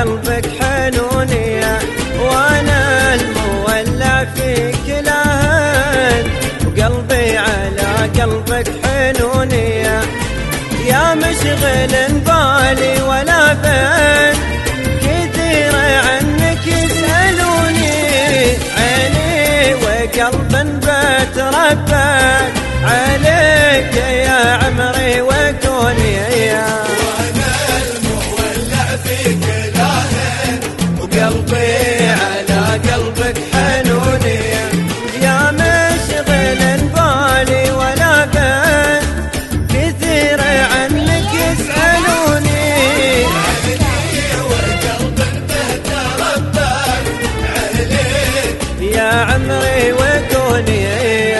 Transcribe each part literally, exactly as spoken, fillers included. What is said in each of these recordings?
قلبك حنونية، وانا المولع فيك لهن، وقلبي على قلبك حنونية. يا مشغل بالي ولا بين، كثير عنك يسألوني، عيني وقلب بتربت عليك يا عمري وكوني. وانا المولع فيك لهن، وقلبي على قلبك حنونية. يا مشغل بالي ولا بين، كثير عنك يسألوني، عيني وقلب بتربت عليك يا عمري وكوني.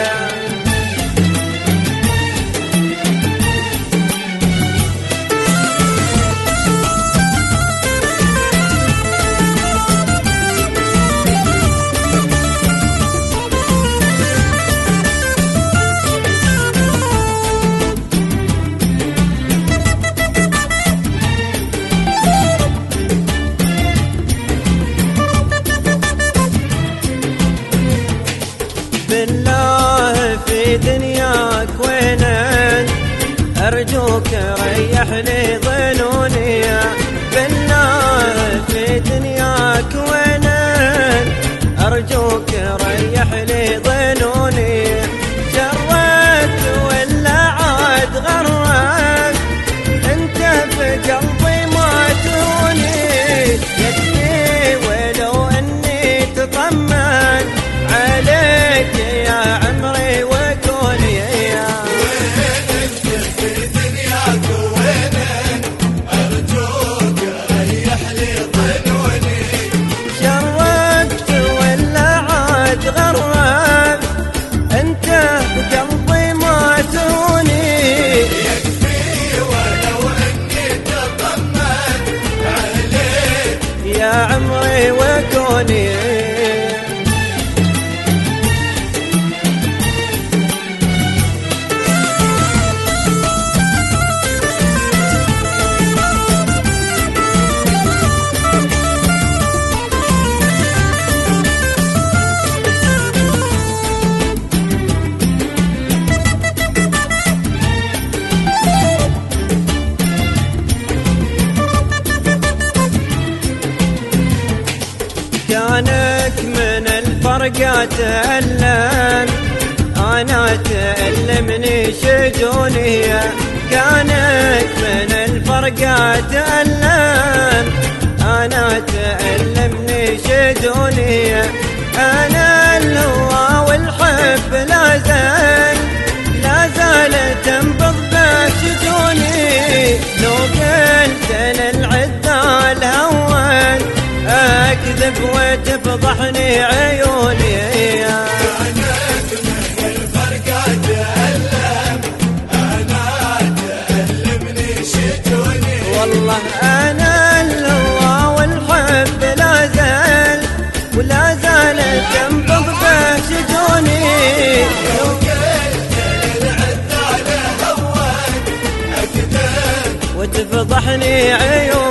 بالله في دنياك وينن، أرجوك ريحني ظنوني. بالله في دنياك وينن، أرجوك ريحني ظنوني. شرك ولا عاد غرك، انت في قلبي ما تهوني. يكفي ولو اني تطمن عليك يا عمري وكوني. وين انت في دنياك وينن، ارجوك ريح لي ظنوني. شركت ولا عاد غرك، انت بقلبي ما تهوني. يكفي ولو اني تطمن عليك يا عمري وكوني. كانك من الفرقة تألم، أنا تألمني شجوني. كانك من الفرقة تألم، أنا تألمني شجوني. أنا الهوى والحب لا زال لا زال تنبض بشجوني. لو قلت للعذال هون، أكذب وتفضحني عيوني. كانك من الفرقة تألم، أنا تألمني شجوني. والله أنا الهوى والحب لا زال ولا زال تنبض بشجوني. لو قلت للعذال هون، أكذب وتفضحني عيوني.